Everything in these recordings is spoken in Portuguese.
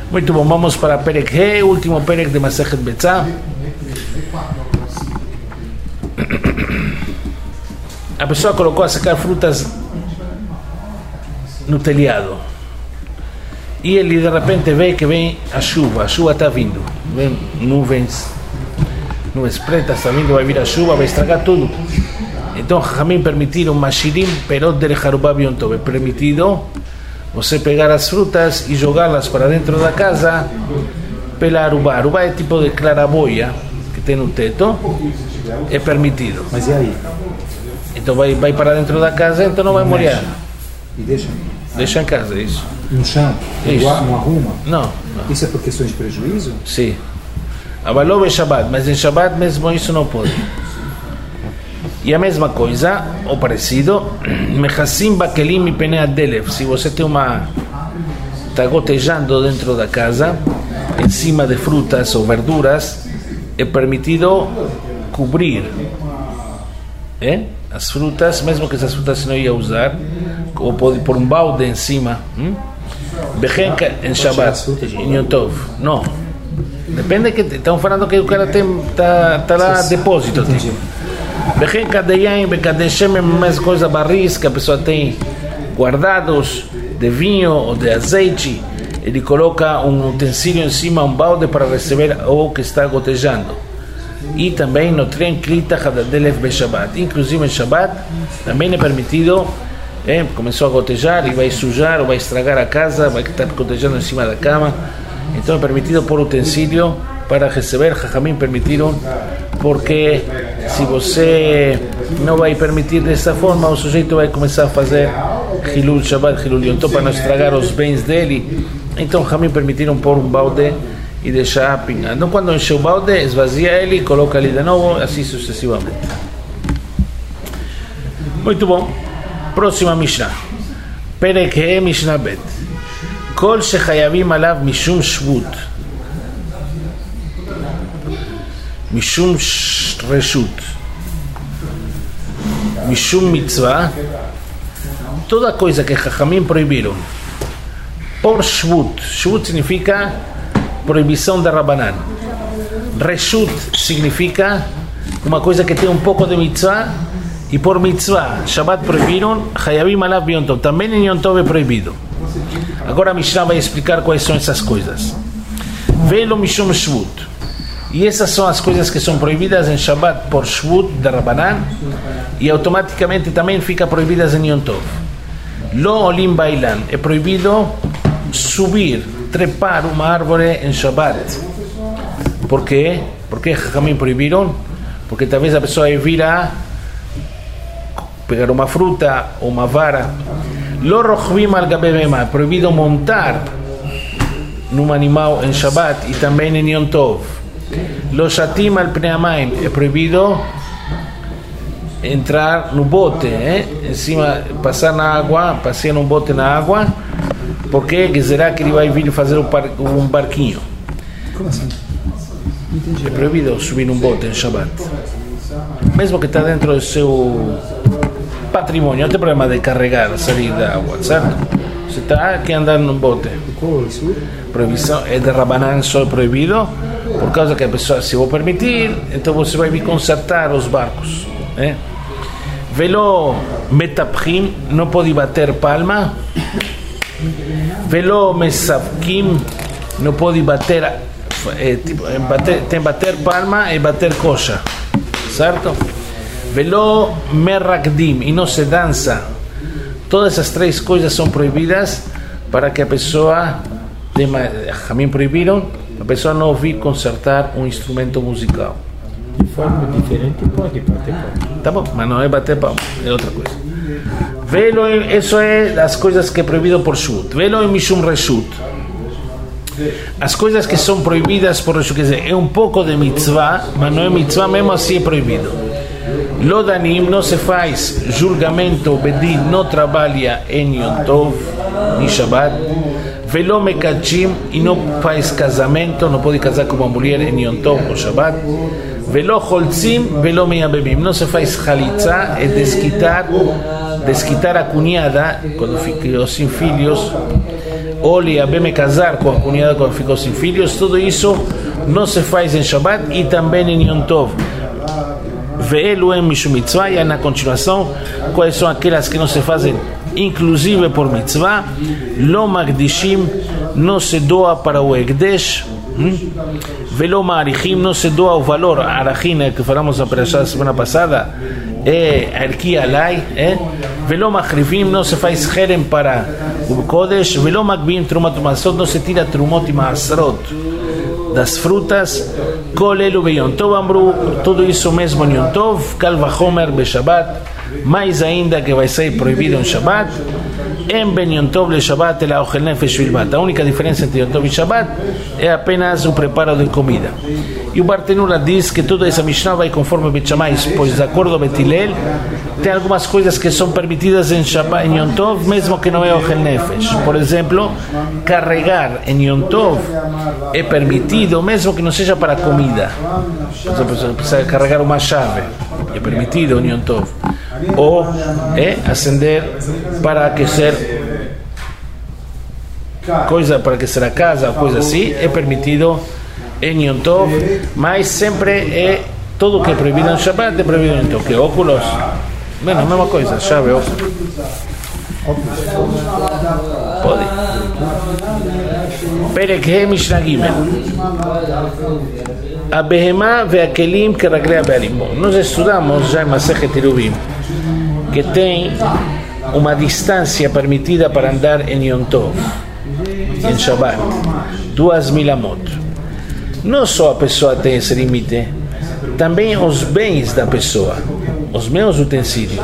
Muito bom, vamos para Perek He, último Perek de Masechet Betzá. A pessoa colocou a secar frutas no telhado e ele de repente vê que vem a chuva está vindo, vem nuvens pretas, está vindo, vai vir a chuva, vai estragar tudo. Então Jajamim permitiram Mashirim Perot de Harubá Yom Tov, é permitido você pegar as frutas e jogá-las para dentro da casa pela Arubá. Arubá é tipo de claraboia que tem no teto, é permitido. Mas e aí? Então vai para dentro da casa, então não vai molhar. E deixa? Deixa em casa, isso. No chão? Isso. Não arruma? Não. Isso é por questões de prejuízo? Sim. Avalou é Shabbat, mas em Shabbat mesmo isso não pode. E a mesma coisa, ou parecido, Mechassim Bakelim e Penei Adelev. Se você tem está gotejando dentro da casa, em cima de frutas ou verduras, é permitido cobrir as frutas, mesmo que essas frutas você não ia usar, ou pode pôr um balde em cima. Bejenka em Shabbat, em Yom Tov. Não. Depende que estão falando que o cara está lá depósito. Bejenka de yain, bekadei shemen, mais coisa barris que a pessoa tem guardados de vinho ou de azeite. Ele coloca um utensílio em cima, um balde para receber o que está gotejando. E também no trem klita hadadelev be Shabbat. Inclusive em Shabbat também é permitido. Começou a gotejar e vai sujar ou vai estragar a casa, vai estar gotejando em cima da cama. Então é permitido pôr utensílio para receber. Jajamim permitiram, porque se você não vai permitir dessa forma, o sujeito vai começar a fazer Hilul Shabbat, Hilul Yom Tov, para não estragar os bens dele. Então Jajamim permitiram pôr um balde e deixar pingando. Então quando enche o balde, esvazia ele, coloca ali de novo, assim sucessivamente. Muito bom. Próxima Mishnah. Perek He Mishnah Bet. Kol shechayavim alav mishum shvut. Mishum reshut. Mishum mitzvah. Toda coisa que Jajamim proibiram por shvut. Shvut significa proibição da Rabanan. Reshut significa uma coisa que tem um pouco de mitzvah. E por mitzvah, Shabbat proibiram, Hayavim alav Yom Tov. Também em Yom Tov é proibido. Agora a Mishnah vai explicar quais são essas coisas. Velo mishum shvut. E essas são as coisas que são proibidas em Shabbat por shvut da Rabanan e automaticamente também fica proibidas em Yom Tov. Lo olim bailan. É proibido subir, trepar uma árvore em Shabbat. Por quê? Porque Jajamim proibiram? Porque talvez a pessoa vira pegar uma fruta ou uma vara. Lo rochvim al gabe bema. É proibido montar num animal em Shabbat e também em Yom Tov. Lo shatim al pnei hamayim. É proibido entrar no bote, em cima, passar na água, passear num bote na água, porque será que ele vai vir fazer um barquinho? Como assim? Entendi. É proibido subir num bote em Shabbat, mesmo que está dentro do seu patrimônio. Não tem problema de carregar, sair da água, certo? Você está aqui andando num bote. Proibição é de Rabanan, só proibido por causa que a pessoa, se vou permitir, então você vai vir consertar os barcos. Velo metapchim, não pode bater palma. Velo mesavkim, não pode bater, tem bater palma e bater coxa, certo? Velo merrakdim, e não se dança. Todas essas três coisas são proibidas para que a pessoa, também proibiram, a pessoa não ouvir consertar um instrumento musical. De forma diferente pode bater palma. Tá bom, mas não é bater palma, é outra coisa. Velo, isso é as coisas que é proibido por shut. Velo e mishum reshut. As coisas que são proibidas por reshut, quer dizer, é um pouco de mitzvah, mas não é mitzvah, mesmo assim é proibido. Lodanim, não se faz julgamento, bedin não trabalha em Yom Tov, em Shabbat. Velo mekachim, e não faz casamento, não pode casar com uma mulher em Yom Tov ou Shabbat. Velo holtzim, velo meyabebim. Não se faz halitza, é desquitar a cunhada quando ficou sem filhos, ou me casar com a cunhada quando ficou sem filhos. Tudo isso não se faz em Shabbat e também em Yom Tov. Ve'eluem mishum mitzvah. E na continuação, quais são aquelas que não se fazem inclusive por mitzvah? Lo magdishim, não se doa para o Ekdesh. Velo ma'arichim, não se doa o valor. Arachim, que falamos na semana passada, é arquia alai. Velo machrivim, não se faz herem para o Kodesh. Velo magbim trumat u'masrot, não se tira trumot e masrot das frutas. Kol elu beyom tov amru, tudo isso mesmo em Yom Tov. Kal vachomer beShabbat, mais ainda que vai ser proibido em Shabbat. Em ben Yom Tov le Shabbat el aochel nefesh bilvat. A única diferença entre Yom Tov e Shabbat é apenas o preparo de comida. E o Bartenura diz que toda essa Mishnah vai conforme Bet Shammai, pois de acordo com Bet Hillel tem algumas coisas que são permitidas em Shabbat, em Yom Tov, mesmo que não é aochel nefesh. Por exemplo, carregar em Yom Tov é permitido, mesmo que não seja para comida. Por exemplo, se precisa carregar uma chave, é permitido em Yom Tov. Ou acender para aquecer coisa, para aquecer a casa, coisa assim, é permitido em Yom Tov, mas sempre é tudo que é proibido em Shabbat é proibido em Yom Tov. Que óculos, bueno, a mesma coisa, chave, óculos. Pode. Perek He Mishnah Gimel. A behemá ve'akelim keraglei ha'bealim. Nós estudamos já em Masechet Eruvin que tem uma distância permitida para andar em Yom Tov, em Shabbat, 2.000 amot. Não só a pessoa tem esse limite, também os bens da pessoa, os meus utensílios,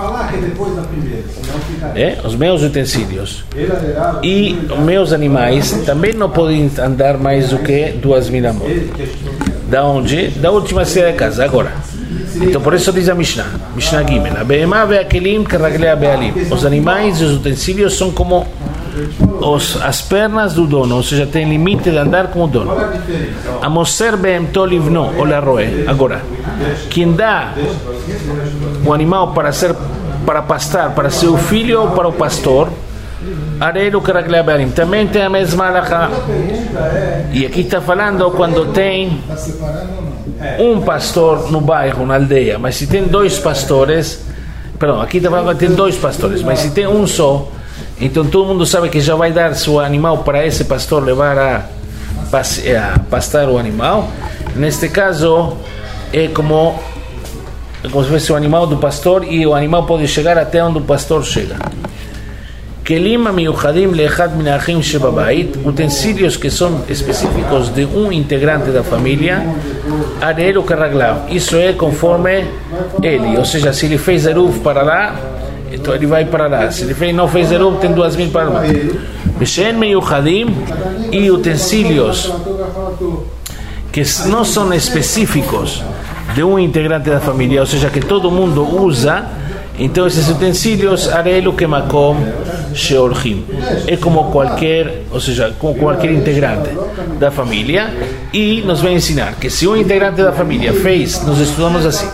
os meus utensílios e os meus animais também não podem andar mais do que 2.000 amot. Da onde? Da última saída de casa, agora. Então por isso diz a Mishnah Gimel, a behemá ve'akelim keraglei ha'bealim. Os animais e os utensílios são como as pernas do dono, ou seja, tem limite de andar como o dono. A moser behemto livno ou laroe. Agora, quem dá o animal para pastar para seu filho ou para o pastor, arelo keraglei ha'bealim, também tem a mesma halakha. E aqui está falando quando tem um pastor no bairro, na aldeia, mas se tem dois pastores, perdão, aqui está falando que tem dois pastores, mas se tem um só, então todo mundo sabe que já vai dar seu animal para esse pastor levar a pastar o animal. Neste caso é como se fosse o animal do pastor e o animal pode chegar até onde o pastor chega. Kelim miuchadim leechad min ha'achim shebabait, utensílios que são específicos de um integrante da família, arelo keraglav, isso é conforme ele, ou seja, se ele fez eruv para lá, então ele vai para lá, se ele não fez eruv, tem 2.000 para lá. Beshen miuchadim, e utensílios que não são específicos de um integrante da família, ou seja, que todo mundo usa. Então esses utensílios, arelo que makom sheorchim, é como qualquer, ou seja, como qualquer integrante da família. E nos vai ensinar que se um integrante da família fez, nós estudamos assim: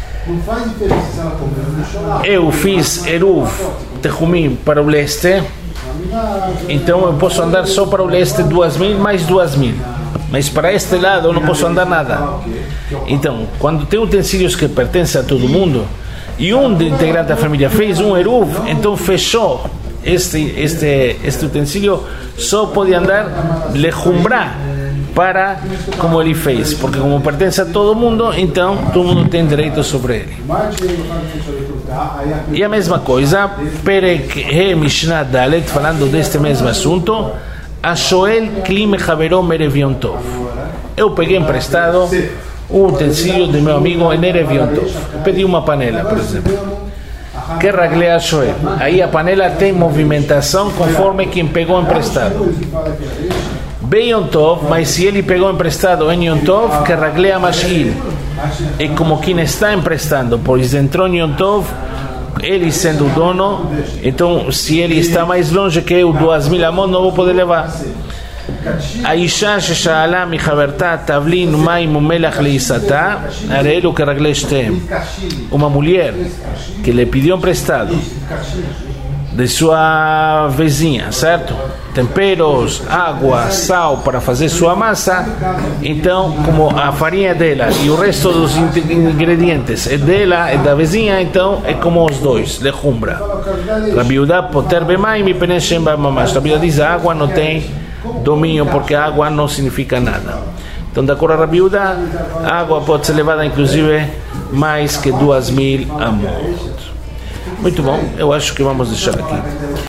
eu fiz eruv tehumim para o leste, então eu posso andar só para o leste 2.000 mais 2.000, mas para este lado eu não posso andar nada. Então, quando tem utensílios que pertencem a todo mundo e um integrante da família fez um eruv, então fechou este utensílio, só pode andar lejumbrar para como ele fez, porque como pertence a todo mundo, então todo mundo tem direito sobre ele. E a mesma coisa, Perek He Mishnah Dalet, falando deste mesmo assunto, Ashoel Kli Mechaveró Merev Yom Tov. Eu peguei emprestado um utensílio de meu amigo em Erev Yom Tov. Pedi uma panela, por exemplo. Que raglei Ashoel. Aí a panela tem movimentação conforme quem pegou emprestado. Bem Yom Tov, mas se ele pegou emprestado em Yom Tov, que raglei a Mashil. É como quem está emprestando, pois entrou em Yom Tov, ele sendo o dono, então se ele está mais longe que eu, 2.000 amot, não vou poder levar. האישה ששאלה מחברתה תבלין מים ומלח לעיסתה, הרי אלו כרגלי שתיהם. Uma mulher que lhe pediu emprestado de sua vizinha, certo? Temperos, água, sal para fazer sua massa. Então, como a farinha é dela e o resto dos ingredientes é dela, é da vizinha, então é como os dois, lechumbra. Rabi Yehuda poter bemaim e peneshem bamamash. Rabi Yehuda diz a água não tem domínio porque a água não significa nada. Então, de acordo a Rabi Yehuda, a água pode ser levada inclusive mais que 2000 amot. Muito bom, eu acho que vamos deixar aqui.